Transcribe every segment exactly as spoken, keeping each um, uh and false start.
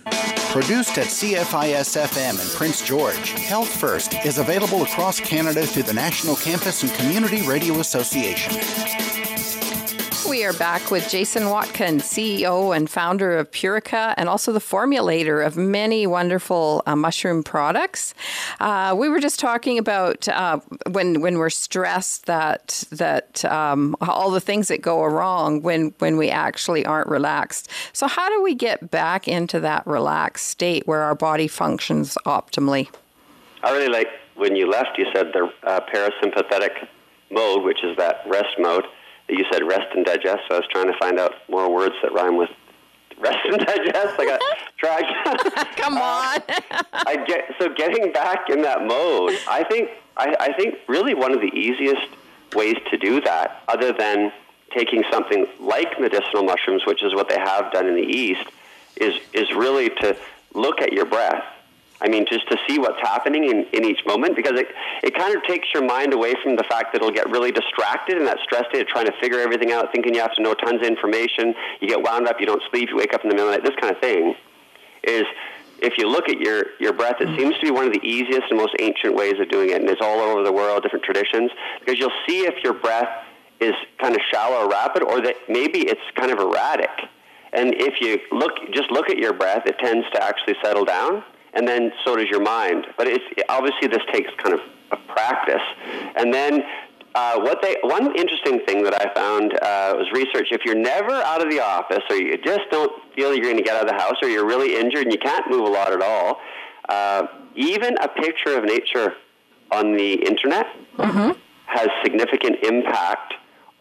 Produced at C F I S F M in Prince George, Health First is available across Canada through the National Campus and Community Radio Association. We are back with Jason Watkins, C E O and founder of Purica, and also the formulator of many wonderful uh, mushroom products. Uh, we were just talking about uh, when when we're stressed that that um, all the things that go wrong when when we actually aren't relaxed. So how do we get back into that relaxed state where our body functions optimally? I really like when you left. You said the uh, parasympathetic mode, which is that rest mode. You said rest and digest, so I was trying to find out more words that rhyme with rest and digest. I got tracked. Come on. uh, I get, so getting back in that mode, I think, I, I think really one of the easiest ways to do that, other than taking something like medicinal mushrooms, which is what they have done in the East, is, is really to look at your breath. I mean, just to see what's happening in, in each moment, because it, it kind of takes your mind away from the fact that it'll get really distracted in that stress state of trying to figure everything out, thinking you have to know tons of information. You get wound up, you don't sleep, you wake up in the middle of the night, this kind of thing. Is if you look at your, your breath, it seems to be one of the easiest and most ancient ways of doing it, and it's all over the world, different traditions, because you'll see if your breath is kind of shallow or rapid, or that maybe it's kind of erratic. And if you look, just look at your breath, it tends to actually settle down. And then so does your mind. But it's obviously this takes kind of a practice. And then uh, what they one interesting thing that I found uh, was research. If you're never out of the office, or you just don't feel you're going to get out of the house, or you're really injured and you can't move a lot at all, uh, even a picture of nature on the internet mm-hmm. has significant impact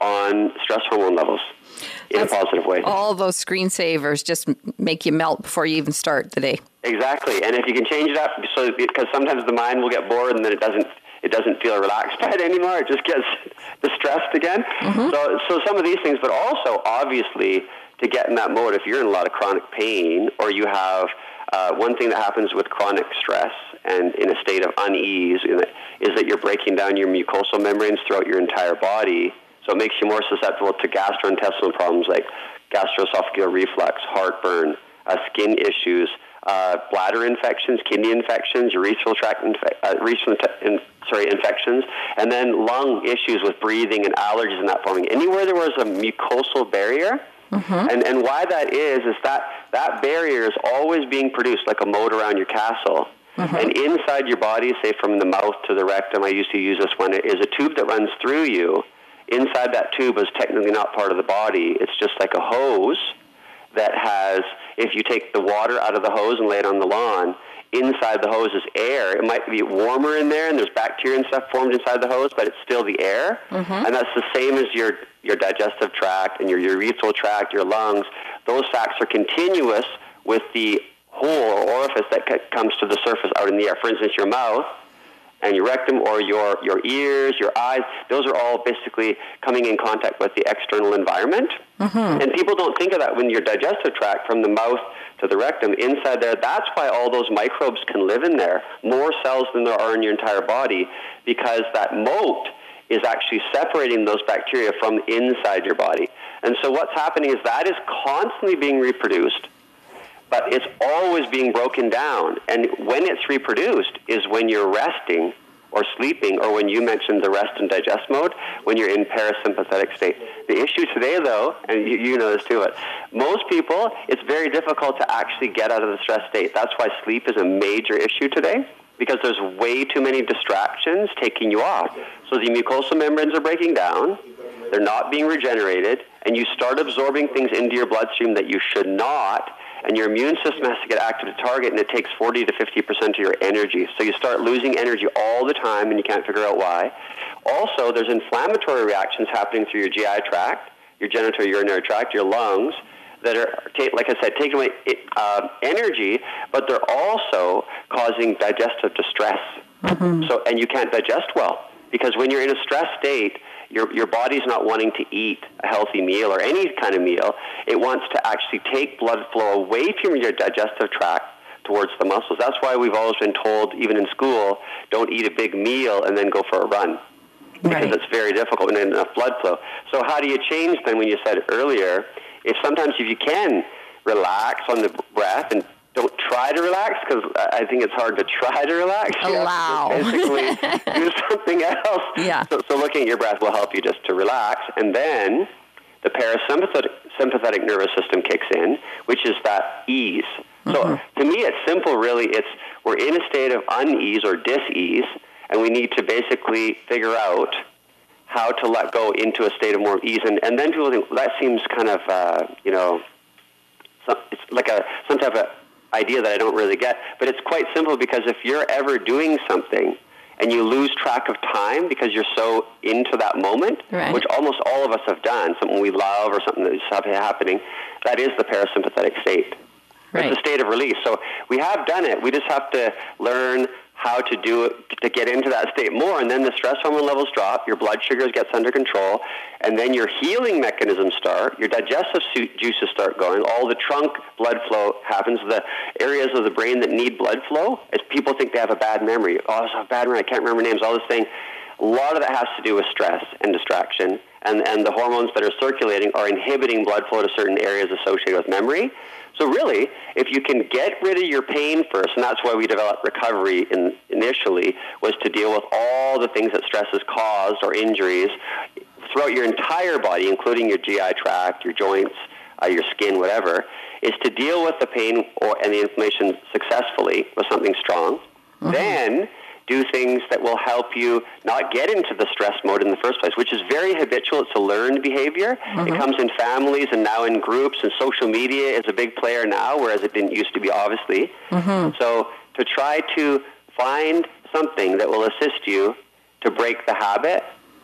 on stress hormone levels in That's a positive way. All those screensavers just make you melt before you even start the day. Exactly, and if you can change it up, so because sometimes the mind will get bored and then it doesn't it doesn't feel relaxed by it anymore. It just gets distressed again. Mm-hmm. So, so some of these things, but also obviously to get in that mode, if you're in a lot of chronic pain, or you have uh, one thing that happens with chronic stress and in a state of unease, is that you're breaking down your mucosal membranes throughout your entire body. So it makes you more susceptible to gastrointestinal problems like gastroesophageal reflux, heartburn, uh, skin issues, uh, bladder infections, kidney infections, urethral tract infe- uh, urethral in, sorry, infections, and then lung issues with breathing and allergies and that forming. Anywhere there was a mucosal barrier, mm-hmm. and, and why that is, is that that barrier is always being produced like a moat around your castle. Mm-hmm. And inside your body, say from the mouth to the rectum, I used to use this one, is a tube that runs through you. Inside that tube is technically not part of the body. It's just like a hose that has, if you take the water out of the hose and lay it on the lawn, inside the hose is air. It might be warmer in there, and there's bacteria and stuff formed inside the hose, but it's still the air. Mm-hmm. And that's the same as your, your digestive tract and your urethral tract, your lungs. Those sacs are continuous with the hole or orifice that c- comes to the surface out in the air. For instance, your mouth and your rectum, or your, your ears, your eyes, those are all basically coming in contact with the external environment. Mm-hmm. And people don't think of that when your digestive tract, from the mouth to the rectum, inside there, that's why all those microbes can live in there, more cells than there are in your entire body, because that moat is actually separating those bacteria from inside your body. And so what's happening is that is constantly being reproduced, but it's always being broken down. And when it's reproduced is when you're resting or sleeping, or when you mentioned the rest and digest mode, when you're in parasympathetic state. The issue today, though, and you, you know this too, but most people, it's very difficult to actually get out of the stress state. That's why sleep is a major issue today, because there's way too many distractions taking you off. So the mucosal membranes are breaking down, they're not being regenerated, and you start absorbing things into your bloodstream that you should not, and your immune system has to get active to target, and it takes forty to fifty percent of your energy. So you start losing energy all the time, and you can't figure out why. Also, there's inflammatory reactions happening through your G I tract, your genitourinary tract, your lungs, that are, like I said, taking away uh, energy, but they're also causing digestive distress. Mm-hmm. So, and you can't digest well, because when you're in a stress state, Your your body's not wanting to eat a healthy meal or any kind of meal. It wants to actually take blood flow away from your digestive tract towards the muscles. That's why we've always been told, even in school, don't eat a big meal and then go for a run, because right. It's very difficult and enough blood flow. So how do you change then, when you said earlier, if sometimes if you can relax on the breath and don't try to relax, because I think it's hard to try to relax. You Allow. have to basically do something else. Yeah. So, so looking at your breath will help you just to relax. And then the parasympathetic sympathetic nervous system kicks in, which is that ease. Mm-hmm. So to me, it's simple, really. It's we're in a state of unease or dis-ease, and we need to basically figure out how to let go into a state of more ease. And, and then people think, well, that seems kind of, uh, you know, some, it's like a some type of idea that I don't really get. But it's quite simple, because if you're ever doing something and you lose track of time because you're so into that moment, right. which almost all of us have done, something we love or something that's happening, that is the parasympathetic state. Right. It's a state of release. So we have done it. We just have to learn how to do it, to get into that state more, and then the stress hormone levels drop, your blood sugars gets under control, and then your healing mechanisms start, your digestive juices start going, all the trunk blood flow happens, the areas of the brain that need blood flow, as people think they have a bad memory. Oh, I have a bad memory, I can't remember names, all this thing. A lot of that has to do with stress and distraction, and, and the hormones that are circulating are inhibiting blood flow to certain areas associated with memory. So really, if you can get rid of your pain first, and that's why we developed recovery in, initially, was to deal with all the things that stress has caused or injuries throughout your entire body, including your G I tract, your joints, uh, your skin, whatever, is to deal with the pain or, and the inflammation successfully with something strong. Mm-hmm. Then do things that will help you not get into the stress mode in the first place, which is very habitual. It's a learned behavior. Mm-hmm. It comes in families and now in groups, and social media is a big player now, whereas it didn't used to be, obviously. Mm-hmm. So to try to find something that will assist you to break the habit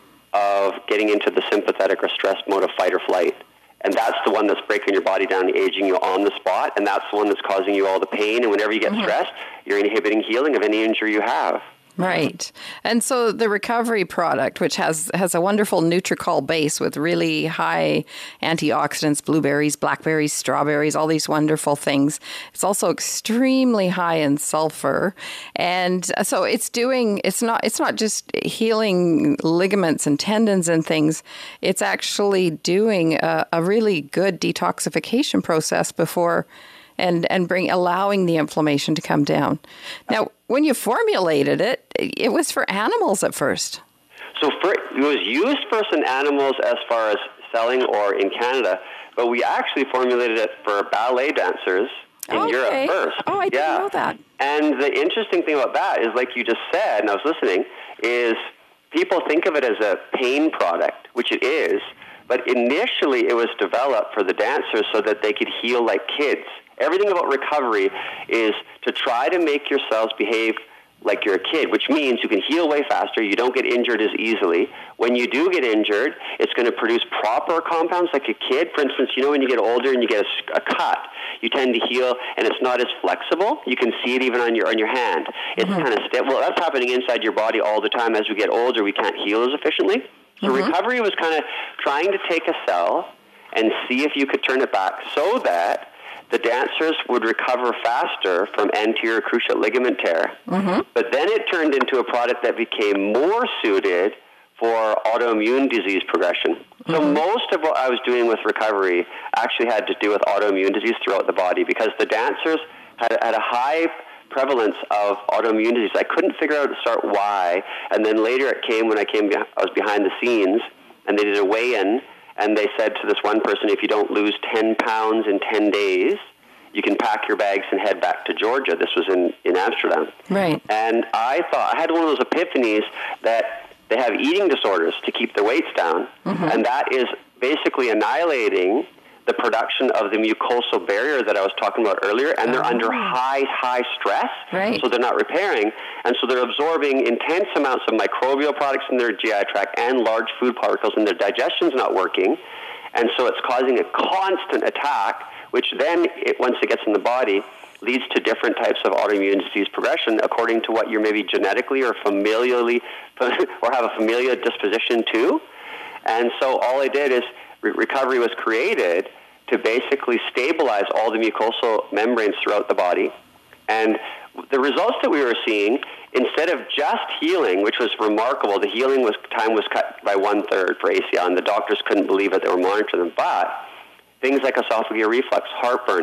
of getting into the sympathetic or stress mode of fight or flight. And that's the one that's breaking your body down, aging you on the spot, and that's the one that's causing you all the pain. And whenever you get mm-hmm. stressed, you're inhibiting healing of any injury you have. Right. And so the recovery product, which has, has a wonderful Nutricol base with really high antioxidants, blueberries, blackberries, strawberries, all these wonderful things. It's also extremely high in sulfur. And so it's doing, it's not, it's not just healing ligaments and tendons and things. It's actually doing a, a really good detoxification process before and and bring allowing the inflammation to come down. Now, when you formulated it, it was for animals at first. So for, it was used first in animals as far as selling or in Canada, but we actually formulated it for ballet dancers in okay. Europe first. Oh, I didn't yeah. know that. And the interesting thing about that is, like you just said, and I was listening, is people think of it as a pain product, which it is, but initially it was developed for the dancers so that they could heal like kids. Everything about recovery is to try to make yourselves behave like you're a kid, which means you can heal way faster, you don't get injured as easily. When you do get injured, it's going to produce proper compounds like a kid. For instance, you know when you get older and you get a, a cut, you tend to heal and it's not as flexible. You can see it even on your on your hand. It's mm-hmm. kind of stiff. Well, that's happening inside your body all the time. As we get older, we can't heal as efficiently. So mm-hmm. recovery was kind of trying to take a cell and see if you could turn it back so that the dancers would recover faster from anterior cruciate ligament tear. Mm-hmm. But then it turned into a product that became more suited for autoimmune disease progression. Mm-hmm. So most of what I was doing with recovery actually had to do with autoimmune disease throughout the body, because the dancers had, had a high prevalence of autoimmune disease. I couldn't figure out to start why, and then later it came when I came. I was behind the scenes, and they did a weigh-in, and they said to this one person, if you don't lose ten pounds in ten days, you can pack your bags and head back to Georgia. This was in, in Amsterdam. Right. And I thought, I had one of those epiphanies that they have eating disorders to keep their weights down, mm-hmm. and that is basically annihilating the production of the mucosal barrier that I was talking about earlier, and they're oh. under high, high stress, right. so they're not repairing, and so they're absorbing intense amounts of microbial products in their G I tract and large food particles, and their digestion's not working, and so it's causing a constant attack, which then, it, once it gets in the body, leads to different types of autoimmune disease progression according to what you're maybe genetically or familially, or have a familial disposition to. And so all I did is, re- recovery was created to basically stabilize all the mucosal membranes throughout the body. And the results that we were seeing, instead of just healing, which was remarkable, the healing was time was cut by one-third for A C L, and the doctors couldn't believe it. They were monitoring them. But things like esophageal reflux, heartburn,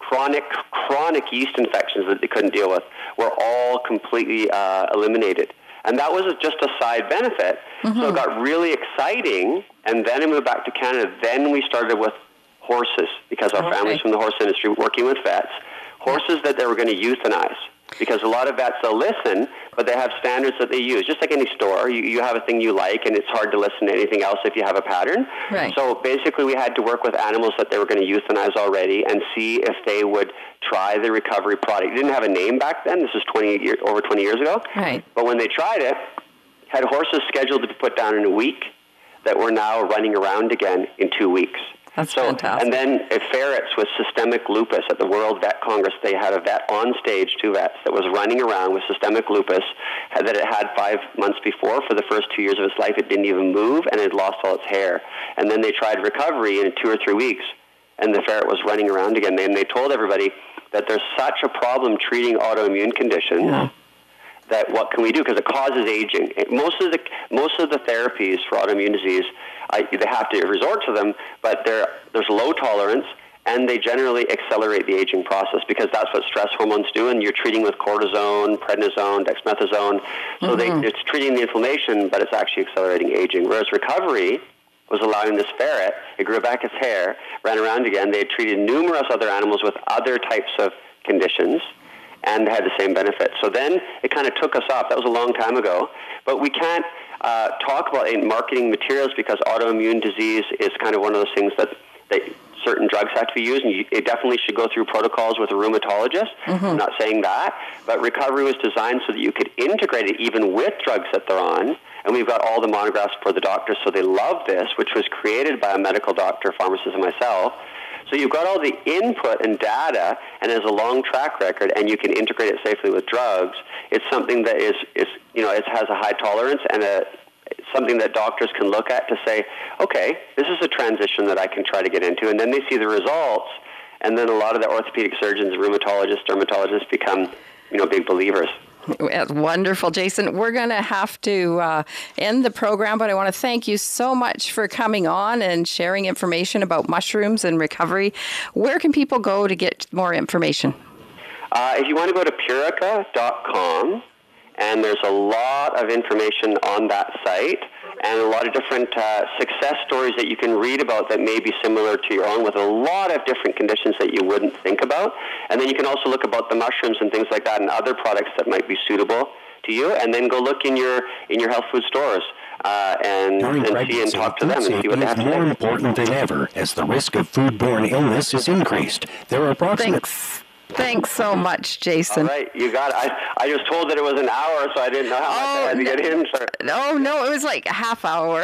chronic, chronic yeast infections that they couldn't deal with were all completely uh, eliminated. And that was just a side benefit. Mm-hmm. So it got really exciting, and then I moved back to Canada. Then we started with horses, because our okay. family's from the horse industry, working with vets, horses that they were going to euthanize. Because a lot of vets, they'll listen, but they have standards that they use. Just like any store, you, you have a thing you like, and it's hard to listen to anything else if you have a pattern. Right. So basically we had to work with animals that they were going to euthanize already and see if they would try the recovery product. It didn't have a name back then. This was twenty years, over twenty years ago. Right. But when they tried it, had horses scheduled to be put down in a week that were now running around again in two weeks. That's so, fantastic. And then uh, ferrets with systemic lupus at the World Vet Congress, they had a vet on stage, two vets, that was running around with systemic lupus, had, that it had five months before. For the first two years of its life, it didn't even move, and it lost all its hair. And then they tried recovery in two or three weeks, and the ferret was running around again. And they told everybody that there's such a problem treating autoimmune conditions. Yeah. That what can we do, because it causes aging. Most of the most of the therapies for autoimmune disease, I, they have to resort to them, but there's low tolerance, and they generally accelerate the aging process, because that's what stress hormones do, and you're treating with cortisone, prednisone, dexamethasone. So mm-hmm. they, it's treating the inflammation, but it's actually accelerating aging. Whereas recovery was allowing this ferret, it grew back its hair, ran around again. They had treated numerous other animals with other types of conditions, and had the same benefit. So then it kind of took us off. That was a long time ago. But we can't uh, talk about it in marketing materials, because autoimmune disease is kind of one of those things that, that certain drugs have to be used, and you, it definitely should go through protocols with a rheumatologist. Mm-hmm. I'm not saying that. But recovery was designed so that you could integrate it even with drugs that they're on. And we've got all the monographs for the doctors, so they love this, which was created by a medical doctor, pharmacist, and myself. So you've got all the input and data, and there's a long track record, and you can integrate it safely with drugs. It's something that is, is you know, it has a high tolerance, and a, something that doctors can look at to say, okay, this is a transition that I can try to get into, and then they see the results, and then a lot of the orthopedic surgeons, rheumatologists, dermatologists become, you know, big believers. Wonderful, Jason. We're going to have to uh, end the program, but I want to thank you so much for coming on and sharing information about mushrooms and recovery. Where can people go to get more information? Uh, if you want to go to purica dot com, and there's a lot of information on that site, and a lot of different uh, success stories that you can read about that may be similar to your own, with a lot of different conditions that you wouldn't think about. And then you can also look about the mushrooms and things like that, and other products that might be suitable to you. And then go look in your in your health food stores uh, and, and see and talk to them and see what they have to say. More important than ever as the risk of foodborne illness is increased. There are approximately. Thanks. Thanks so much, Jason. All right, you got it. I, I was told that it was an hour, so I didn't know how much oh, I had to get in. So. No, no, it was like a half hour.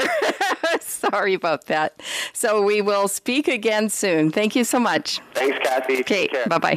Sorry about that. So we will speak again soon. Thank you so much. Thanks, Kathy. Okay, bye-bye.